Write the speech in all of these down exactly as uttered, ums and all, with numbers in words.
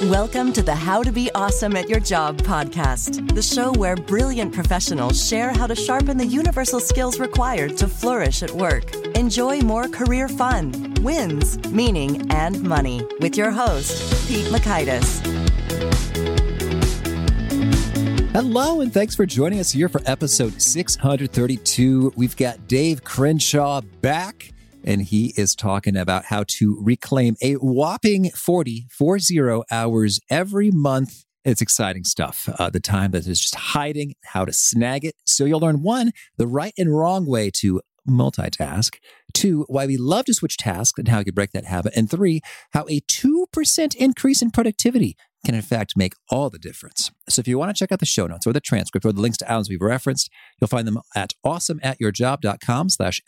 Welcome to the How to Be Awesome at Your Job podcast, the show where brilliant professionals share how to sharpen the universal skills required to flourish at work. Enjoy more career fun, wins, meaning, and money with your host, Pete Mockaitis. Hello, and thanks for joining us here for episode six hundred thirty-two. We've got Dave Crenshaw back, and he is talking about how to reclaim a whopping forty, forty hours every month. It's exciting stuff. Uh, the time that is just hiding, how to snag it. So you'll learn, one, the right and wrong way to multitask. Two, why we love to switch tasks and how you can break that habit. And three, how a two percent increase in productivity can in fact make all the difference. So if you want to check out the show notes or the transcript or the links to items we've referenced, you'll find them at awesomeatyourjob.com slash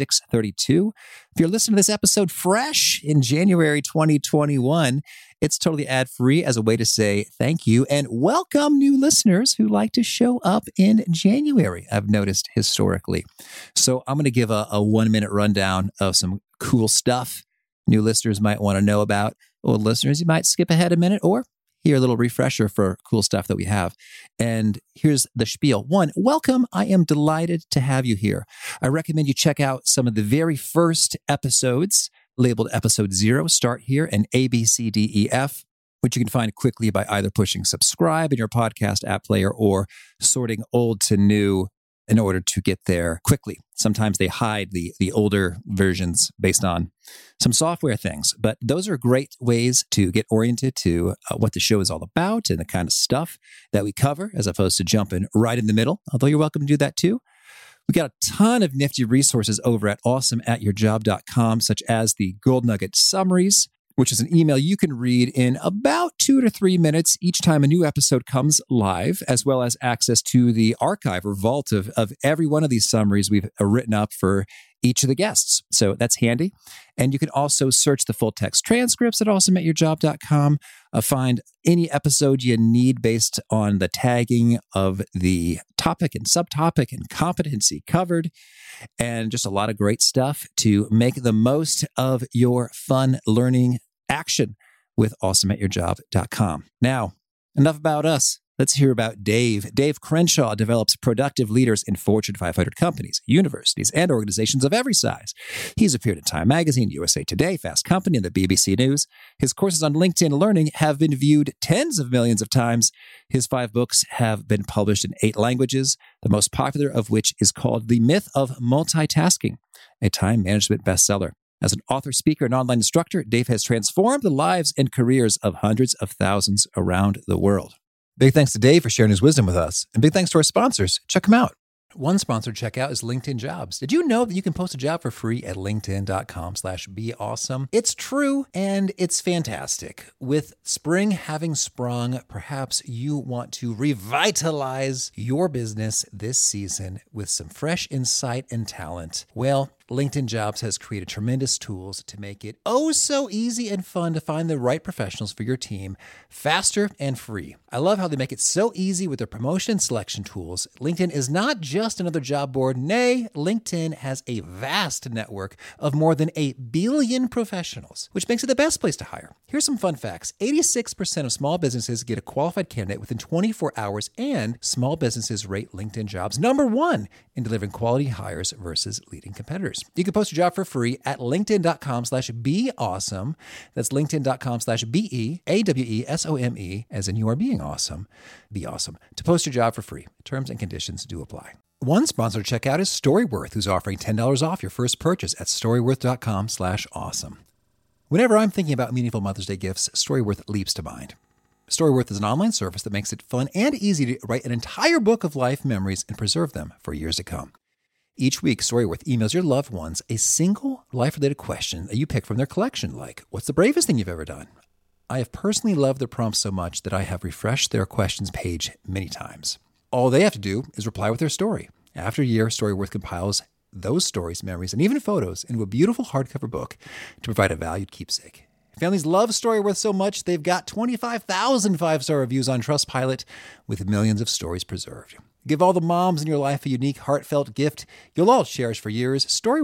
F632. If you're listening to this episode fresh in January twenty twenty-one, it's totally ad-free as a way to say thank you and welcome new listeners who like to show up in January, I've noticed historically. So I'm going to give a, a one-minute rundown of some cool stuff new listeners might want to know about. Old listeners, you might skip ahead a minute or hear a little refresher for cool stuff that we have. And here's the spiel. One, welcome. I am delighted to have you here. I recommend you check out some of the very first episodes labeled episode zero, start here, and A, B, C, D, E, F, which you can find quickly by either pushing subscribe in your podcast app player or sorting old to new in order to get there quickly. Sometimes they hide the, the older versions based on some software things, but those are great ways to get oriented to uh, what the show is all about and the kind of stuff that we cover, as opposed to jumping right in the middle, although you're welcome to do that too. We got a ton of nifty resources over at awesome at your job dot com, such as the Gold Nugget Summaries, which is an email you can read in about two to three minutes each time a new episode comes live, as well as access to the archive or vault of, of every one of these summaries we've written up for each of the guests. So that's handy. And you can also search the full text transcripts at awesome at your job dot com. Uh, find any episode you need based on the tagging of the topic and subtopic and competency covered. And just a lot of great stuff to make the most of your fun learning action with awesome at your job dot com. Now, enough about us. Let's hear about Dave. Dave Crenshaw develops productive leaders in Fortune five hundred companies, universities, and organizations of every size. He's appeared in Time Magazine, U S A Today, Fast Company, and the B B C News. His courses on LinkedIn Learning have been viewed tens of millions of times. His five books have been published in eight languages, the most popular of which is called The Myth of Multitasking, a time management bestseller. As an author, speaker, and online instructor, Dave has transformed the lives and careers of hundreds of thousands around the world. Big thanks to Dave for sharing his wisdom with us. And big thanks to our sponsors. Check them out. One sponsored checkout is LinkedIn Jobs. Did you know that you can post a job for free at linkedin.com slash be awesome? It's true, and it's fantastic. With spring having sprung, perhaps you want to revitalize your business this season with some fresh insight and talent. Well, LinkedIn Jobs has created tremendous tools to make it oh so easy and fun to find the right professionals for your team faster and free. I love how they make it so easy with their promotion and selection tools. LinkedIn is not just another job board. Nay, LinkedIn has a vast network of more than a billion professionals, which makes it the best place to hire. Here's some fun facts. eighty-six percent of small businesses get a qualified candidate within twenty-four hours, and small businesses rate LinkedIn Jobs number one in delivering quality hires versus leading competitors. You can post your job for free at linkedin.com slash be awesome. That's linkedin.com slash B-E, A-W-E-S-O-M-E, as in you are being awesome. Be awesome. To post your job for free. Terms and conditions do apply. One sponsor to check out is Storyworth, who's offering ten dollars off your first purchase at storyworth.com slash awesome. Whenever I'm thinking about meaningful Mother's Day gifts, Storyworth leaps to mind. Storyworth is an online service that makes it fun and easy to write an entire book of life memories and preserve them for years to come. Each week, Storyworth emails your loved ones a single life-related question that you pick from their collection, like, what's the bravest thing you've ever done? I have personally loved their prompts so much that I have refreshed their questions page many times. All they have to do is reply with their story. After a year, Storyworth compiles those stories, memories, and even photos into a beautiful hardcover book to provide a valued keepsake. Families love Storyworth so much, they've got twenty-five thousand five-star reviews on Trustpilot with millions of stories preserved. Give all the moms in your life a unique, heartfelt gift you'll all cherish for years, Storyworth.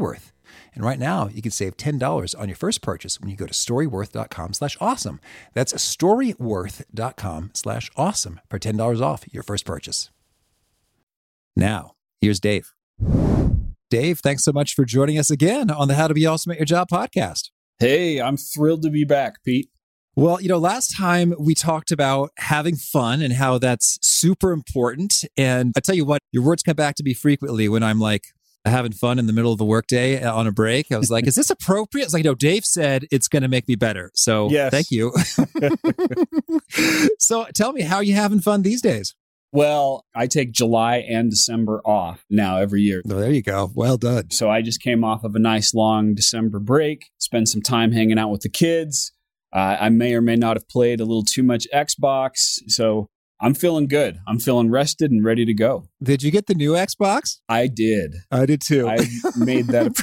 And right now, you can save ten dollars on your first purchase when you go to storyworth.com slash awesome. That's storyworth.com slash awesome for ten dollars off your first purchase. Now, here's Dave. Dave, thanks so much for joining us again on the How to Be Awesome at Your Job podcast. Hey, I'm thrilled to be back, Pete. Well, you know, last time we talked about having fun and how that's super important. And I tell you what, your words come back to me frequently when I'm like having fun in the middle of the workday on a break. I was like, is this appropriate? It's like, no, Dave said it's going to make me better. So yes. Thank you. So tell me, how are you having fun these days? Well, I take July and December off now every year. Oh, there you go. Well done. So I just came off of a nice long December break, spent some time hanging out with the kids. Uh, I may or may not have played a little too much Xbox. So I'm feeling good. I'm feeling rested and ready to go. Did you get the new Xbox? I did. I did too. I made that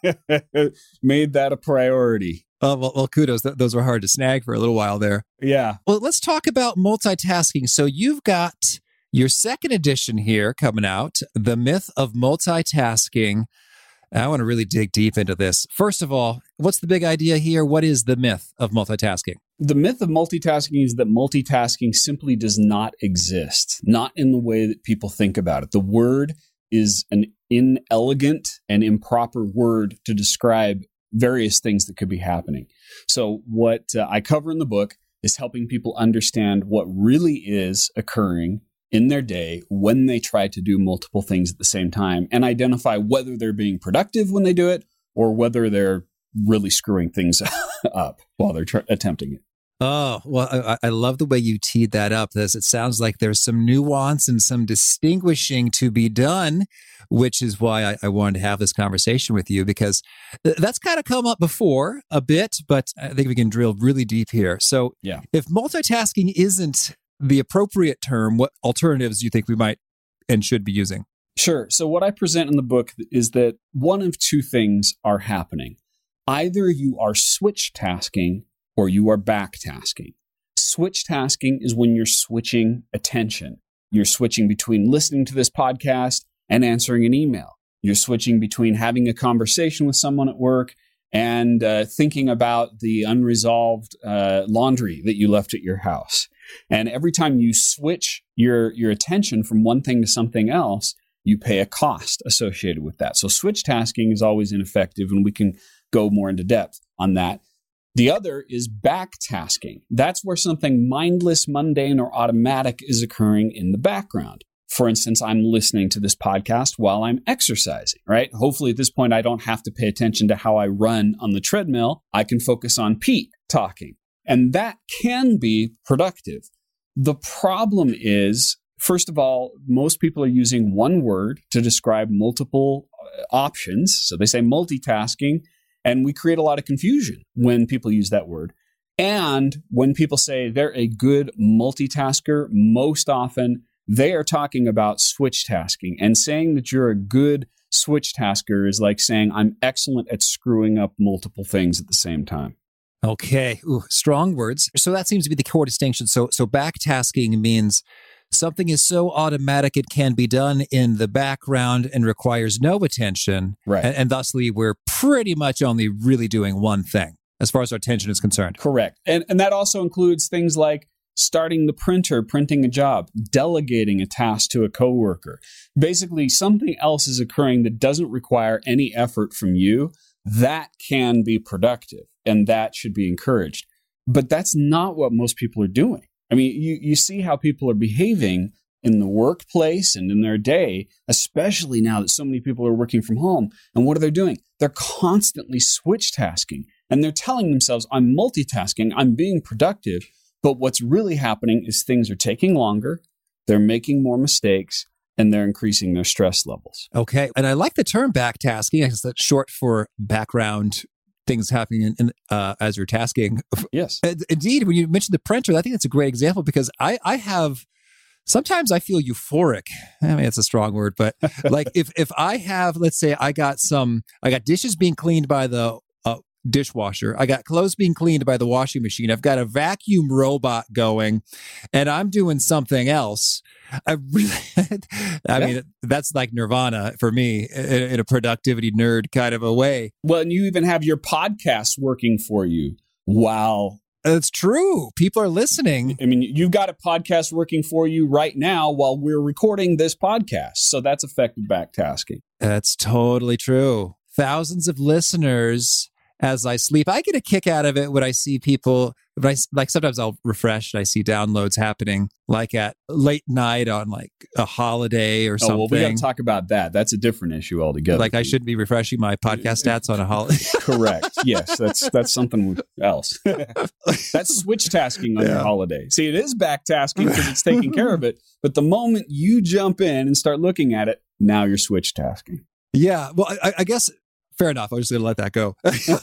a, made that a priority. Oh, well, well, kudos. Th- those were hard to snag for a little while there. Yeah. Well, let's talk about multitasking. So you've got your second edition here coming out, The Myth of Multitasking. I want to really dig deep into this. First of all, what's the big idea here? What is the myth of multitasking? The myth of multitasking is that multitasking simply does not exist, not in the way that people think about it. The word is an inelegant and improper word to describe various things that could be happening. So what uh, I cover in the book is helping people understand what really is occurring in their day when they try to do multiple things at the same time and identify whether they're being productive when they do it or whether they're really screwing things up while they're tr- attempting it. Oh, well, I, I love the way you teed that up, because it sounds like there's some nuance and some distinguishing to be done, which is why I, I wanted to have this conversation with you, because th- that's kind of come up before a bit, but I think we can drill really deep here. So yeah. If multitasking isn't the appropriate term, what alternatives do you think we might and should be using? Sure. So what I present in the book is that one of two things are happening. Either you are switch tasking or you are back tasking. Switch tasking is when you're switching attention. You're switching between listening to this podcast and answering an email. You're switching between having a conversation with someone at work and uh, thinking about the unresolved uh, laundry that you left at your house. And every time you switch your, your attention from one thing to something else, you pay a cost associated with that. So switch tasking is always ineffective, and we can go more into depth on that. The other is back tasking. That's where something mindless, mundane, or automatic is occurring in the background. For instance, I'm listening to this podcast while I'm exercising, right? Hopefully at this point, I don't have to pay attention to how I run on the treadmill. I can focus on Pete talking. And that can be productive. The problem is, first of all, most people are using one word to describe multiple options. So they say multitasking, and we create a lot of confusion when people use that word. And when people say they're a good multitasker, most often they are talking about switch tasking. And saying that you're a good switch tasker is like saying I'm excellent at screwing up multiple things at the same time. Okay. Ooh, strong words. So that seems to be the core distinction. So, so backtasking means something is so automatic it can be done in the background and requires no attention. Right. And, and thusly, we're pretty much only really doing one thing as far as our attention is concerned. Correct. And, and that also includes things like starting the printer, printing a job, delegating a task to a coworker. Basically, something else is occurring that doesn't require any effort from you. That can be productive, and that should be encouraged. But that's not what most people are doing. I mean, you, you see how people are behaving in the workplace and in their day, especially now that so many people are working from home. And what are they doing? They're constantly switch tasking, and they're telling themselves, I'm multitasking, I'm being productive. But what's really happening is things are taking longer, they're making more mistakes, and they're increasing their stress levels. Okay. And I like the term backtasking. I guess that's short for background things happening in, in, uh, as you're tasking. Yes. Indeed, when you mentioned the printer, I think that's a great example, because I, I have, sometimes I feel euphoric. I mean, it's a strong word, but like if, if I have, let's say I got some, I got dishes being cleaned by the uh, dishwasher. I got clothes being cleaned by the washing machine. I've got a vacuum robot going, and I'm doing something else. I really, I yeah. mean, that's like nirvana for me in, in a productivity nerd kind of a way. Well, and you even have your podcast working for you. Wow. It's true. People are listening. I mean, you've got a podcast working for you right now while we're recording this podcast. So that's effective backtasking. That's totally true. Thousands of listeners as I sleep. I get a kick out of it when I see people, when I, like sometimes I'll refresh and I see downloads happening like at late night on like a holiday or something. Oh, well, we got to talk about that. That's a different issue altogether. Like I shouldn't be refreshing my podcast stats on a holiday. Correct. Yes, that's that's something else. That's switch tasking on Yeah. your holiday. See, it is back tasking because it's taking care of it. But the moment you jump in and start looking at it, now you're switch tasking. Yeah. Well, I, I guess fair enough. I'm just going to let that go.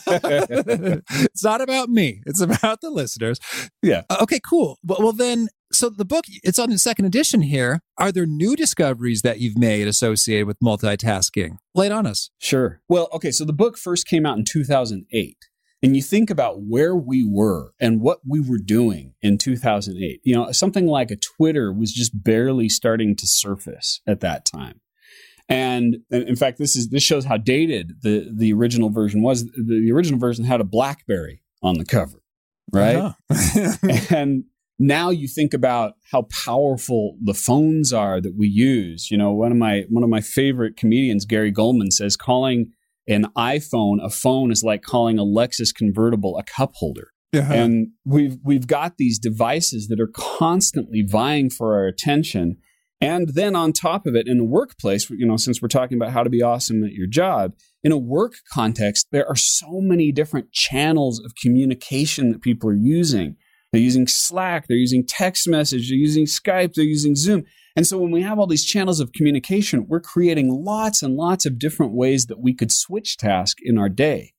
It's not about me. It's about the listeners. Yeah. Uh, okay, cool. Well, well, then, so the book, it's on the second edition here. Are there new discoveries that you've made associated with multitasking? Lay it on us. Sure. Well, okay. So the book first came out in two thousand eight. And you think about where we were and what we were doing in two thousand eight. You know, something like a Twitter was just barely starting to surface at that time. And in fact, this is this shows how dated the, the original version was. The, the original version had a BlackBerry on the cover, right? Uh-huh. And now you think about how powerful the phones are that we use. You know, one of my one of my favorite comedians, Gary Goldman, says calling an iPhone a phone is like calling a Lexus convertible a cup holder. Uh-huh. And we've we've got these devices that are constantly vying for our attention. And then on top of it, in the workplace, you know, since we're talking about how to be awesome at your job, in a work context, there are so many different channels of communication that people are using. They're using Slack, they're using text message, they're using Skype, they're using Zoom. And so when we have all these channels of communication, we're creating lots and lots of different ways that we could switch task in our day.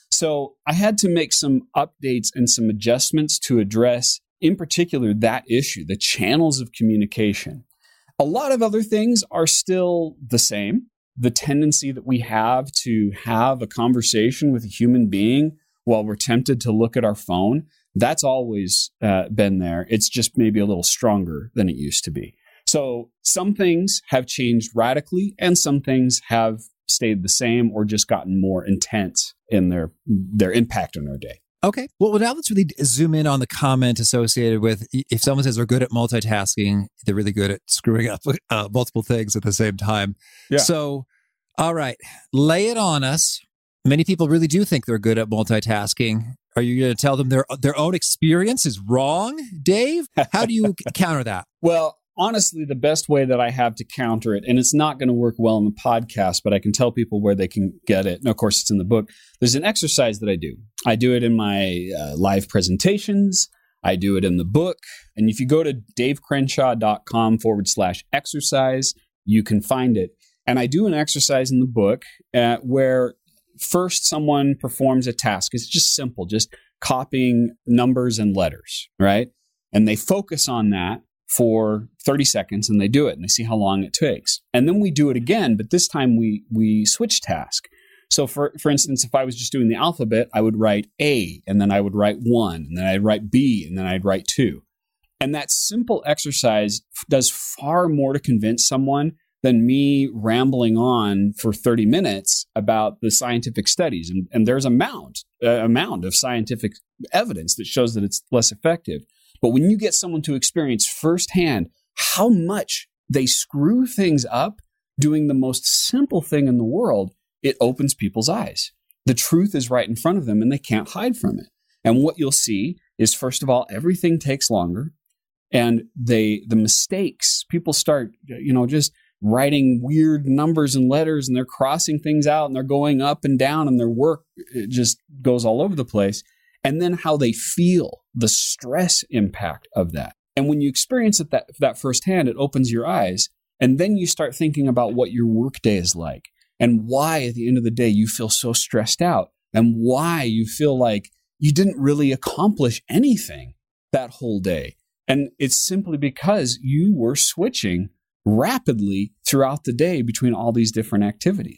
So I had to make some updates and some adjustments to address, in particular, that issue, the channels of communication. A lot of other things are still the same. The tendency that we have to have a conversation with a human being while we're tempted to look at our phone, that's always uh, been there. It's just maybe a little stronger than it used to be. So some things have changed radically and some things have stayed the same or just gotten more intense in their their impact on our day. Okay. Well, now let's really zoom in on the comment associated with if someone says they're good at multitasking, they're really good at screwing up uh, multiple things at the same time. Yeah. So, all right, lay it on us. Many people really do think they're good at multitasking. Are you going to tell them their their own experience is wrong, Dave? How do you counter that? Well, honestly, the best way that I have to counter it, and it's not going to work well in the podcast, but I can tell people where they can get it. And of course, it's in the book. There's an exercise that I do. I do it in my uh, live presentations. I do it in the book. And if you go to davecrenshaw.com forward slash exercise, you can find it. And I do an exercise in the book uh, where first someone performs a task. It's just simple, just copying numbers and letters, right? And they focus on that for thirty seconds and they do it and they see how long it takes. And then we do it again, but this time we we switch task. So for, for instance, if I was just doing the alphabet, I would write A and then I would write one and then I'd write B and then I'd write two. And that simple exercise does far more to convince someone than me rambling on for thirty minutes about the scientific studies. And, and there's a mound, a mound of scientific evidence that shows that it's less effective. But when you get someone to experience firsthand how much they screw things up doing the most simple thing in the world, it opens people's eyes. The truth is right in front of them and they can't hide from it. And what you'll see is, first of all, everything takes longer. And they the mistakes, people start, you know, just writing weird numbers and letters and they're crossing things out and they're going up and down and their work it just goes all over the place. And then how they feel, the stress impact of that. And when you experience it that, that firsthand, it opens your eyes. And then you start thinking about what your workday is like and why at the end of the day you feel so stressed out and why you feel like you didn't really accomplish anything that whole day. And it's simply because you were switching rapidly throughout the day between all these different activities.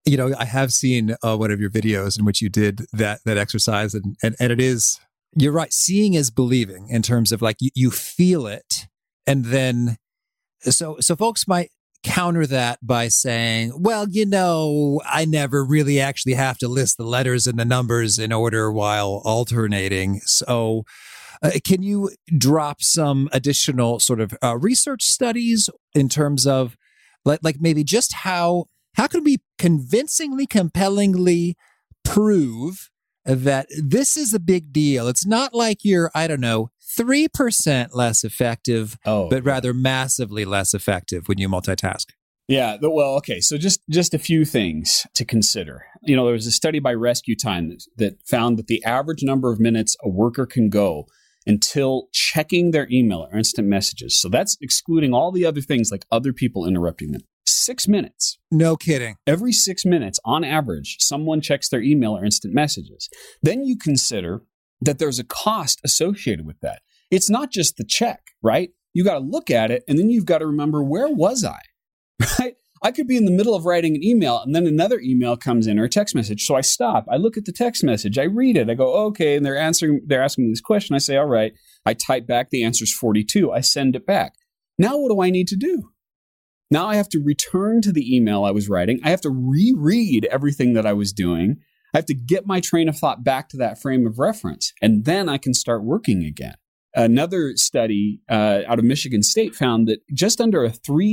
You know, I have seen uh, one of your videos in which you did that that exercise, and and, and it is, you're right, seeing is believing in terms of like you, you feel it, and then so so folks might counter that by saying, well, you know, I never really actually have to list the letters and the numbers in order while alternating. So uh, can you drop some additional sort of uh, research studies in terms of like, like maybe just how, how can we convincingly, compellingly prove that this is a big deal? It's not like you're, I don't know, three percent less effective, oh, but rather massively less effective when you multitask. Yeah. Well, okay. So just, just a few things to consider. You know, there was a study by Rescue Time that, that found that the average number of minutes a worker can go until checking their email or instant messages. So that's excluding all the other things like other people interrupting them. Six minutes. No kidding. Every six minutes, on average, someone checks their email or instant messages. Then you consider that there's a cost associated with that. It's not just the check, right? You got to look at it, and then you've got to remember, where was I, right? I could be in the middle of writing an email, and then another email comes in or a text message. So I stop. I look at the text message. I read it. I go, okay, and they're answering. They're asking me this question. I say, all right. I type back. The answer's forty-two. I send it back. Now what do I need to do? Now I have to return to the email I was writing. I have to reread everything that I was doing. I have to get my train of thought back to that frame of reference, and then I can start working again. Another study uh, out of Michigan State found that just under a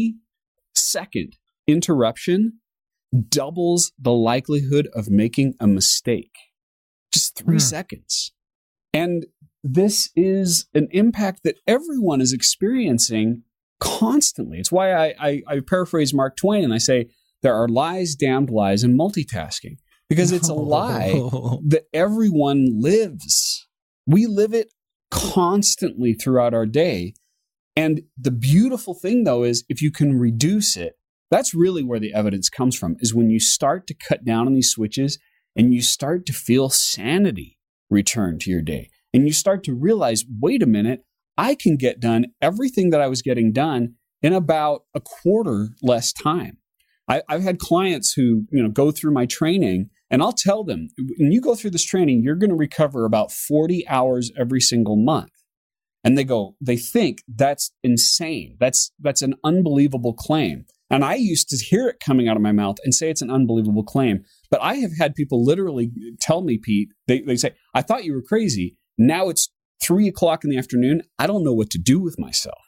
three-second interruption doubles the likelihood of making a mistake. Just three hmm. seconds. And this is an impact that everyone is experiencing constantly. It's why I, I, I paraphrase Mark Twain and I say, there are lies, damned lies, in multitasking. Because it's a lie that everyone lives. We live it constantly throughout our day. And the beautiful thing, though, is if you can reduce it, that's really where the evidence comes from, is when you start to cut down on these switches and you start to feel sanity return to your day. And you start to realize, wait a minute, I can get done everything that I was getting done in about a quarter less time. I, I've had clients who, you know, go through my training, and I'll tell them, when you go through this training, you're going to recover about forty hours every single month. And they go, they think that's insane. That's, that's an unbelievable claim. And I used to hear it coming out of my mouth and say it's an unbelievable claim. But I have had people literally tell me, Pete, they, they say, I thought you were crazy. Now it's three o'clock in the afternoon. I don't know what to do with myself.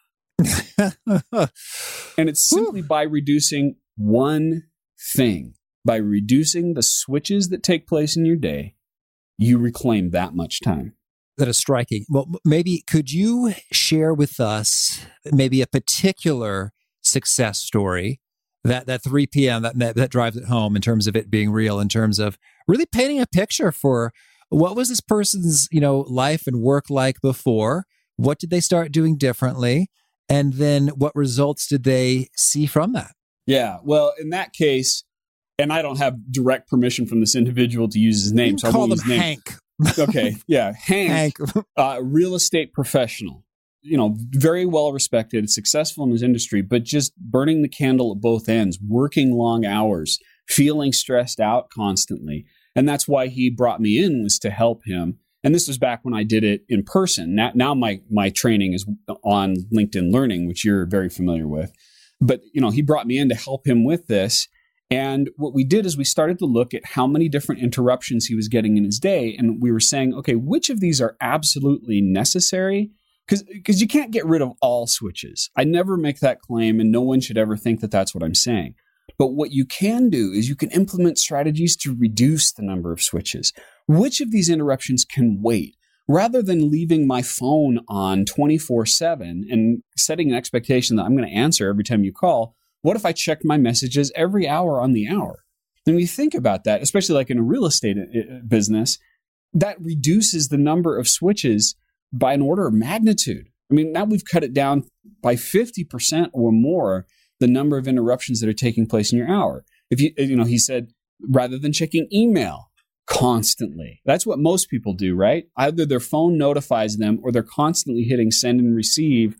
And it's simply by reducing one thing. By reducing the switches that take place in your day, you reclaim that much time. That is striking. Well, maybe could you share with us maybe a particular success story, that that three p.m. that, that that drives it home in terms of it being real, in terms of really painting a picture for what was this person's, you know, life and work like before? What did they start doing differently? And then what results did they see from that? Yeah, well, in that case, and I don't have direct permission from this individual to use his name, you so I call won't him use his name. Hank. Okay, yeah, Hank, Hank. uh, real estate professional, you know, very well respected, successful in his industry, but just burning the candle at both ends, working long hours, feeling stressed out constantly. And that's why he brought me in, was to help him. And this was back when I did it in person. Now, now my my training is on LinkedIn Learning, which you're very familiar with. But, you know, he brought me in to help him with this. And what we did is we started to look at how many different interruptions he was getting in his day. And we were saying, okay, which of these are absolutely necessary? Because because you can't get rid of all switches. I never make that claim, and no one should ever think that that's what I'm saying. But what you can do is you can implement strategies to reduce the number of switches. Which of these interruptions can wait? Rather than leaving my phone on twenty-four seven and setting an expectation that I'm going to answer every time you call, what if I checked my messages every hour on the hour? And when you think about that, especially like in a real estate business, that reduces the number of switches by an order of magnitude. I mean, now we've cut it down by fifty percent or more, the number of interruptions that are taking place in your hour. If you, you know, he said, rather than checking email constantly, that's what most people do, right? Either their phone notifies them or they're constantly hitting send and receive,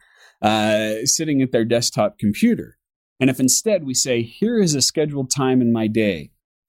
uh, sitting at their desktop computer. And if instead we say, here is a scheduled time in my day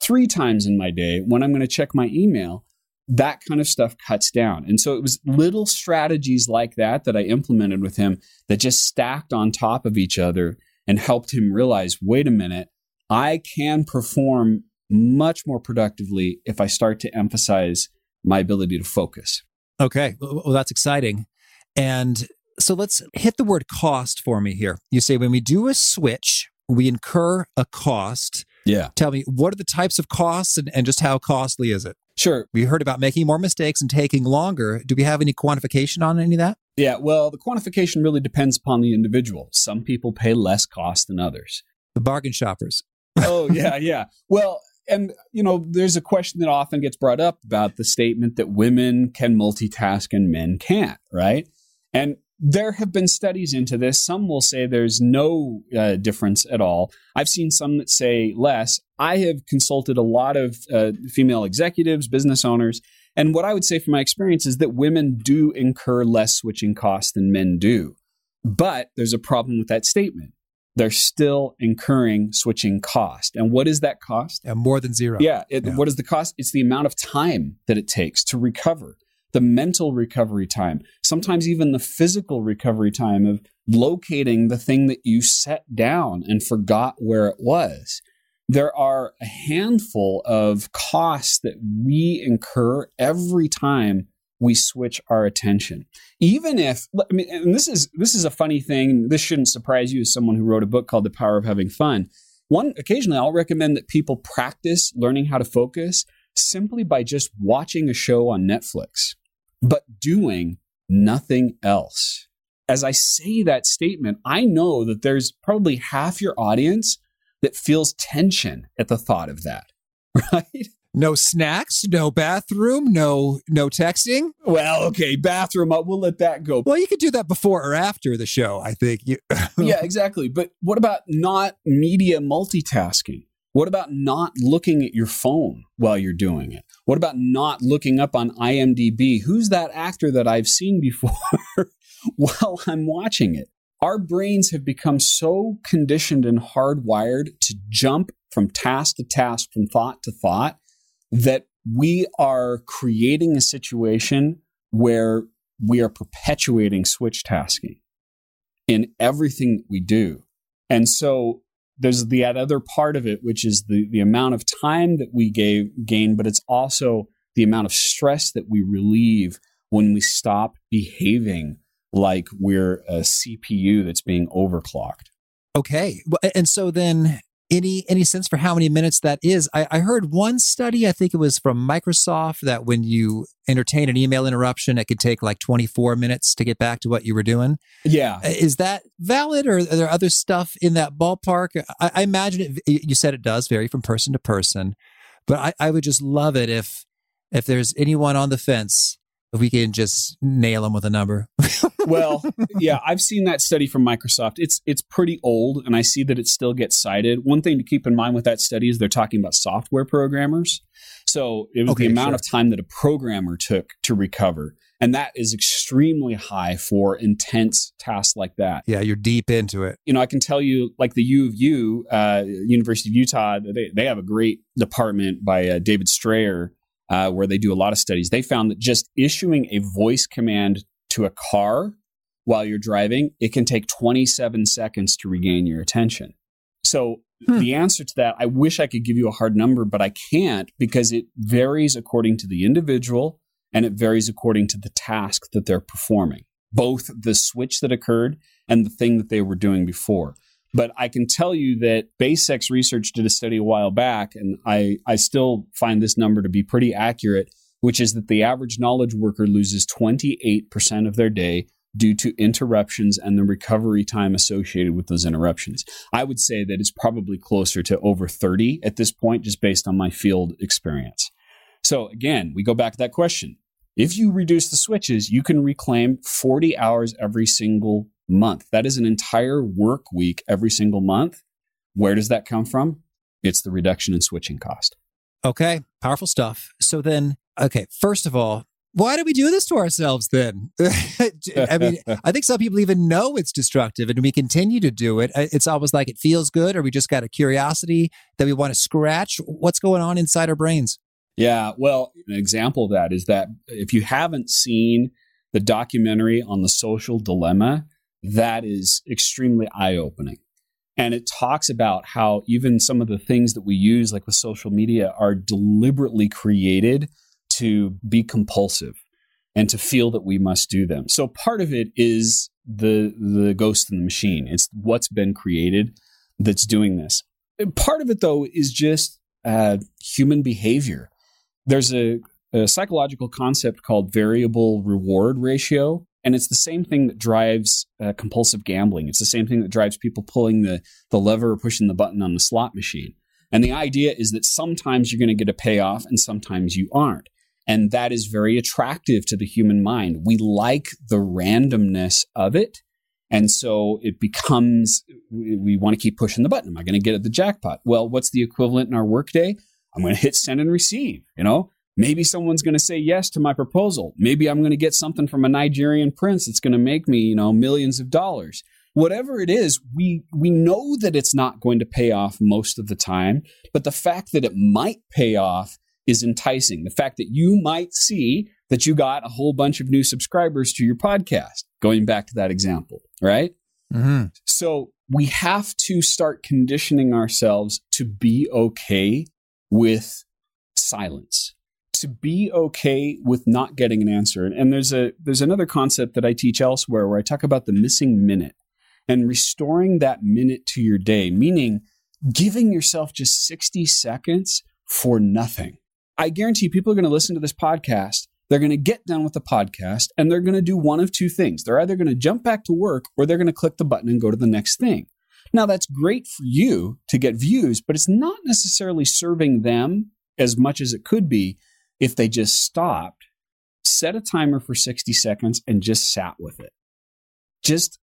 three times in my day when I'm going to check my email, that kind of stuff cuts down. And so it was little strategies like that that I implemented with him that just stacked on top of each other and helped him realize, wait a minute, I can perform much more productively if I start to emphasize my ability to focus. Okay. Well, that's exciting. And so let's hit the word cost for me here. You say when we do a switch, we incur a cost. Yeah. Tell me, what are the types of costs and, and just how costly is it? Sure. We heard about making more mistakes and taking longer. Do we have any quantification on any of that? Yeah. Well, the quantification really depends upon the individual. Some people pay less cost than others. The bargain shoppers. Oh, yeah, yeah. Well, and, you know, there's a question that often gets brought up about the statement that women can multitask and men can't, right? And there have been studies into this. Some will say there's no uh, difference at all. I've seen some that say less. I have consulted a lot of uh, female executives, business owners, and what I would say from my experience is that women do incur less switching costs than men do. But there's a problem with that statement. They're still incurring switching cost. And what is that cost? Yeah, more than zero. Yeah, it, yeah. What is the cost? It's the amount of time that it takes to recover. The mental recovery time, sometimes even the physical recovery time of locating the thing that you set down and forgot where it was. There are a handful of costs that we incur every time we switch our attention. Even if, I mean, and this is this is a funny thing. This shouldn't surprise you as someone who wrote a book called The Power of Having Fun. One, occasionally I'll recommend that people practice learning how to focus simply by just watching a show on Netflix, but doing nothing else. As I say that statement, I know that there's probably half your audience that feels tension at the thought of that, right? No snacks, no bathroom, no no texting. Well, okay, bathroom, we'll let that go. Well, you could do that before or after the show, I think. You yeah, exactly. But what about not media multitasking? What about not looking at your phone while you're doing it? What about not looking up on I M D B? Who's that actor that I've seen before while I'm watching it? Our brains have become so conditioned and hardwired to jump from task to task, from thought to thought, that we are creating a situation where we are perpetuating switch tasking in everything that we do. And so there's the other part of it, which is the, the amount of time that we gave, gain, but it's also the amount of stress that we relieve when we stop behaving like we're a C P U that's being overclocked. Okay. And so then any any sense for how many minutes that is? I, I heard one study, I think it was from Microsoft, that when you entertain an email interruption, it could take like twenty-four minutes to get back to what you were doing. Yeah. Is that valid, or are there other stuff in that ballpark? I, I imagine it, you said it does vary from person to person, but I, I would just love it if if there's anyone on the fence, if we can just nail them with a number. Well, yeah, I've seen that study from Microsoft. It's it's pretty old, and I see that it still gets cited. One thing to keep in mind with that study is they're talking about software programmers. So it was okay, the amount sure. of time that a programmer took to recover. And that is extremely high for intense tasks like that. Yeah, you're deep into it. You know, I can tell you, like the U of U, uh, University of Utah, they, they have a great department by uh, David Strayer, uh, where they do a lot of studies. They found that just issuing a voice command to a car while you're driving, it can take twenty-seven seconds to regain your attention. So hmm. the answer to that, I wish I could give you a hard number, but I can't, because it varies according to the individual and it varies according to the task that they're performing, both the switch that occurred and the thing that they were doing before. But I can tell you that BaseX Research did a study a while back, and I, I still find this number to be pretty accurate, which is that the average knowledge worker loses twenty-eight percent of their day due to interruptions and the recovery time associated with those interruptions. I would say that it's probably closer to over thirty at this point, just based on my field experience. So again, we go back to that question. If you reduce the switches, you can reclaim forty hours every single month. That is an entire work week every single month. Where does that come from? It's the reduction in switching cost. Okay, powerful stuff. So then, okay, first of all, why do we do this to ourselves then? I mean, I think some people even know it's destructive and we continue to do it. It's almost like it feels good, or we just got a curiosity that we want to scratch. What's going on inside our brains? Yeah, well, an example of that is that if you haven't seen the documentary on the social dilemma, that is extremely eye-opening. And it talks about how even some of the things that we use, like with social media, are deliberately created to be compulsive and to feel that we must do them. So part of it is the the ghost in the machine. It's what's been created that's doing this. And part of it, though, is just uh, human behavior. There's a, a psychological concept called variable reward ratio. And it's the same thing that drives uh, compulsive gambling. It's the same thing that drives people pulling the, the lever or pushing the button on the slot machine. And the idea is that sometimes you're going to get a payoff and sometimes you aren't. And that is very attractive to the human mind. We like the randomness of it. And so it becomes, we, we want to keep pushing the button. Am I going to get at the jackpot? Well, what's the equivalent in our workday? I'm going to hit send and receive, you know? Maybe someone's going to say yes to my proposal. Maybe I'm going to get something from a Nigerian prince that's going to make me, you know, millions of dollars. Whatever it is, we we know that it's not going to pay off most of the time, but the fact that it might pay off is enticing. The fact that you might see that you got a whole bunch of new subscribers to your podcast, going back to that example, right? Mm-hmm. So we have to start conditioning ourselves to be okay with silence, to be okay with not getting an answer. And there's a there's another concept that I teach elsewhere where I talk about the missing minute and restoring that minute to your day, meaning giving yourself just sixty seconds for nothing. I guarantee people are going to listen to this podcast. They're going to get done with the podcast and they're going to do one of two things. They're either going to jump back to work or they're going to click the button and go to the next thing. Now, that's great for you to get views, but it's not necessarily serving them as much as it could be if they just stopped, set a timer for sixty seconds, and just sat with it. Just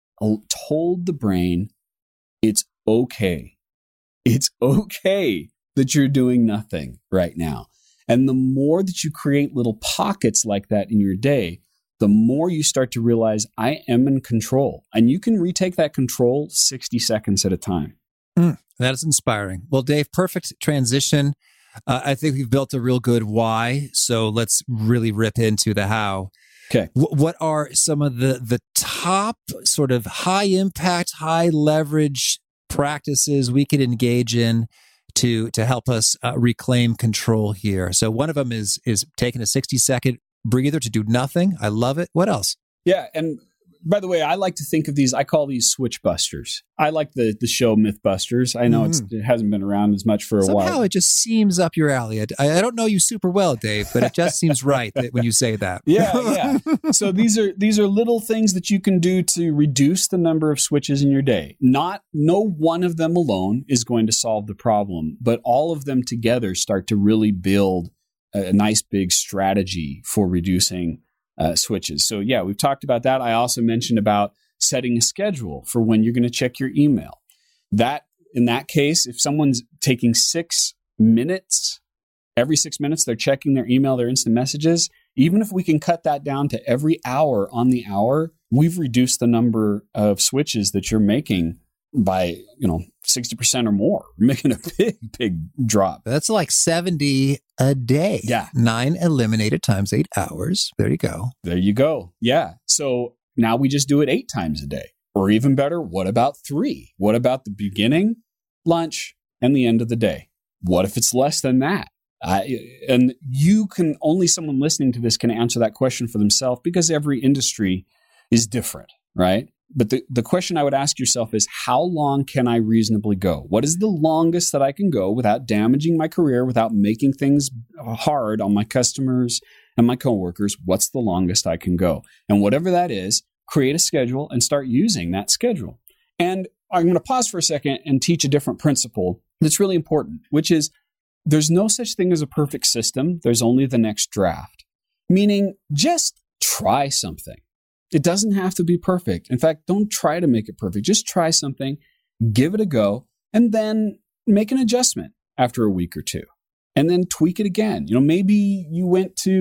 told the brain, it's okay. It's okay that you're doing nothing right now. And the more that you create little pockets like that in your day, the more you start to realize I am in control. And you can retake that control sixty seconds at a time. Mm, that is inspiring. Well, Dave, perfect transition. Uh, I think we've built a real good why. So let's really rip into the how. Okay. W- what are some of the, the top sort of high impact, high leverage practices we could engage in to to help us uh, reclaim control here? So one of them is is taking a sixty second breather to do nothing. I love it. What else? Yeah. And by the way, I like to think of these, I call these switch busters. I like the the show Mythbusters. I know mm. it's, it hasn't been around as much for a Somehow while. Somehow it just seems up your alley. I, I don't know you super well, Dave, but it just seems right that when you say that. Yeah, yeah. So these are these are little things that you can do to reduce the number of switches in your day. Not no one of them alone is going to solve the problem, but all of them together start to really build a, a nice big strategy for reducing Uh, switches. So yeah, we've talked about that. I also mentioned about setting a schedule for when you're going to check your email. That, in that case, if someone's taking six minutes, every six minutes they're checking their email, their instant messages, even if we can cut that down to every hour on the hour, we've reduced the number of switches that you're making by, you know, sixty percent or more. We're making a big, big drop. That's like seventy a day. Yeah. Nine eliminated times eight hours. There you go. There you go. Yeah. So now we just do it eight times a day. Or even better, what about three? What about the beginning, lunch, and the end of the day? What if it's less than that? Uh, and you can, only someone listening to this can answer that question for themselves because every industry is different, right? But the, the question I would ask yourself is, how long can I reasonably go? What is the longest that I can go without damaging my career, without making things hard on my customers and my coworkers? What's the longest I can go? And whatever that is, create a schedule and start using that schedule. And I'm going to pause for a second and teach a different principle that's really important, which is there's no such thing as a perfect system. There's only the next draft, meaning just try something. It doesn't have to be perfect. In fact, don't try to make it perfect. Just try something, give it a go, and then make an adjustment after a week or two. And then tweak it again. You know, maybe you went to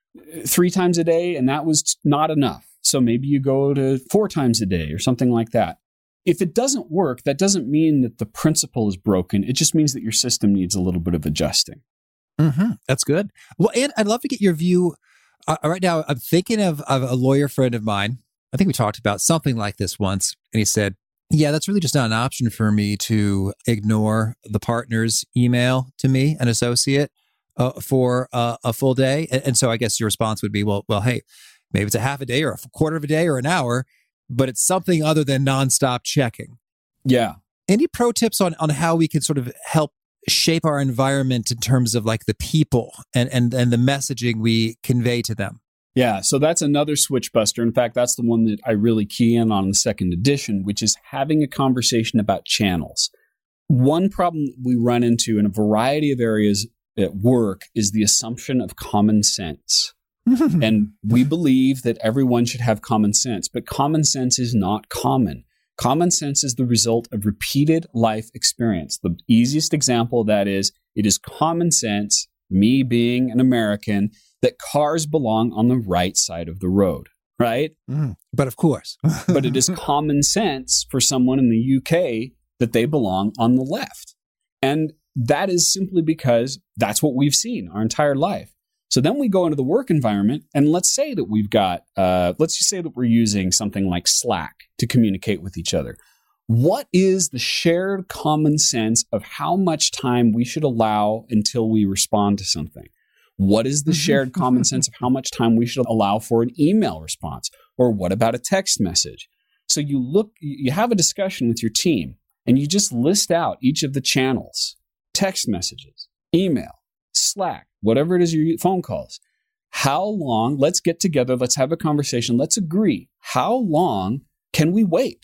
three times a day and that was not enough. So maybe you go to four times a day or something like that. If it doesn't work, that doesn't mean that the principle is broken. It just means that your system needs a little bit of adjusting. Mm-hmm. That's good. Well, and I'd love to get your view. Uh, right now, I'm thinking of, of a lawyer friend of mine. I think we talked about something like this once. And he said, yeah, that's really just not an option for me to ignore the partner's email to me, an associate, uh, for uh, a full day. And, and so I guess your response would be, well, well, hey, maybe it's a half a day or a quarter of a day or an hour, but it's something other than nonstop checking. Yeah. Any pro tips on, on how we can sort of help shape our environment in terms of like the people and, and, and the messaging we convey to them? Yeah, so that's another switch buster. In fact, that's the one that I really key in on in the second edition, which is having a conversation about channels. One problem we run into in a variety of areas at work is the assumption of common sense. And we believe that everyone should have common sense, but common sense is not common. Common sense is the result of repeated life experience. The easiest example of that is, it is common sense, me being an American, that cars belong on the right side of the road, right? Mm, but of course. But it is common sense for someone in the U K that they belong on the left. And that is simply because that's what we've seen our entire life. So then we go into the work environment, and let's say that we've got, uh, let's just say that we're using something like Slack to communicate with each other. What is the shared common sense of how much time we should allow until we respond to something? What is the shared common sense of how much time we should allow for an email response? Or what about a text message? So you look, you have a discussion with your team, and you just list out each of the channels, text messages, email, Slack, whatever it is, your phone calls. How long, let's get together, let's have a conversation, let's agree. How long can we wait?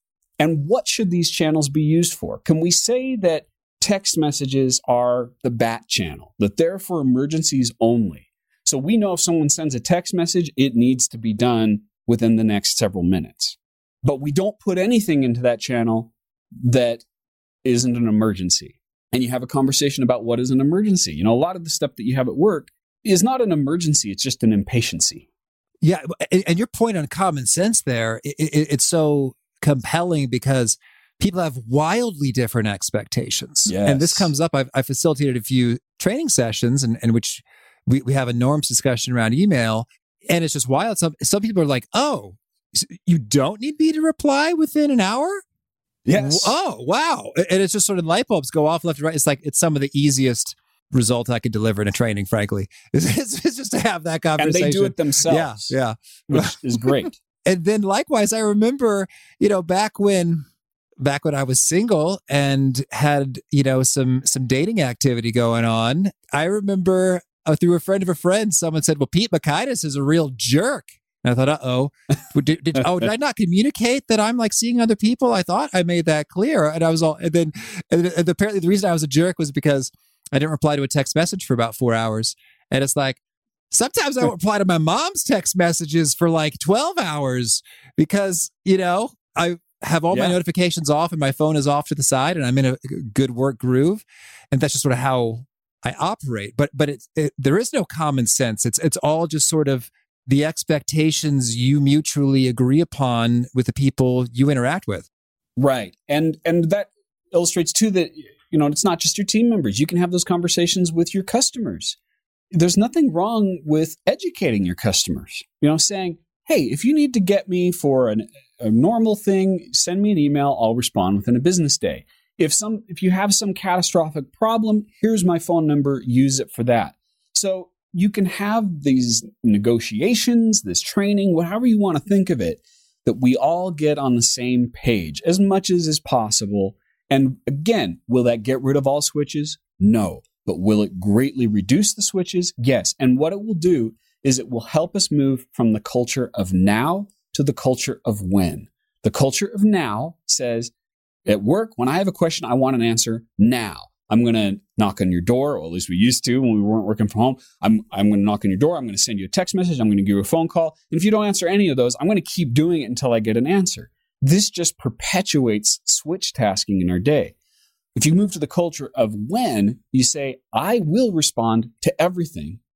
And what should these channels be used for? Can we say that text messages are the bat channel, that they're for emergencies only? So we know if someone sends a text message, it needs to be done within the next several minutes. But we don't put anything into that channel that isn't an emergency. And you have a conversation about what is an emergency. You know, a lot of the stuff that you have at work is not an emergency, it's just an impatiency. Yeah, and your point on common sense there, it, it, it's so compelling because people have wildly different expectations. Yes. And this comes up, I've, I've facilitated a few training sessions in, in which we, we have a norms discussion around email, and it's just wild. Some, some people are like, oh, you don't need me to reply within an hour? Yes. Oh, wow. And it's just sort of light bulbs go off left and right. It's like, it's some of the easiest result I could deliver in a training, frankly. It's, it's, it's just to have that conversation. And they do it themselves. Yeah, yeah. Which is great. And then likewise, I remember, you know, back when, back when I was single and had, you know, some, some dating activity going on, I remember uh, through a friend of a friend, someone said, well, Pete Mockaitis is a real jerk. And I thought, uh-oh, did, did, oh, did I not communicate that I'm like seeing other people? I thought I made that clear. And I was all, and then, and, and apparently the reason I was a jerk was because I didn't reply to a text message for about four hours. And it's like, sometimes I don't reply to my mom's text messages for like twelve hours because, you know, I have all yeah. my notifications off and my phone is off to the side and I'm in a good work groove. And that's just sort of how I operate. But, but it's, it, there is no common sense. It's, it's all just sort of the expectations you mutually agree upon with the people you interact with. Right. And and that illustrates too that, you know, it's not just your team members. You can have those conversations with your customers. There's nothing wrong with educating your customers, you know, saying, hey, if you need to get me for an, a normal thing, send me an email. I'll respond within a business day. If some, if you have some catastrophic problem, here's my phone number. Use it for that. So you can have these negotiations, this training, whatever you want to think of it, that we all get on the same page as much as is possible. And again, will that get rid of all switches? No. But will it greatly reduce the switches? Yes. And what it will do is it will help us move from the culture of now to the culture of when. The culture of now says, at work, when I have a question, I want an answer now. I'm going to knock on your door, or at least we used to when we weren't working from home. I'm, I'm going to knock on your door. I'm going to send you a text message. I'm going to give you a phone call. And if you don't answer any of those, I'm going to keep doing it until I get an answer. This just perpetuates switch tasking in our day. If you move to the culture of when, you say, I will respond to everything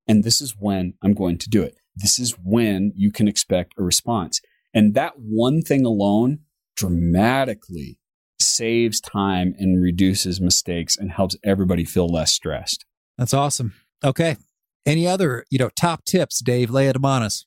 and this is when I'm going to do it. This is when you can expect a response. And that one thing alone dramatically saves time and reduces mistakes and helps everybody feel less stressed. That's awesome. Okay. Any other, you know, top tips, Dave? Lay it on us.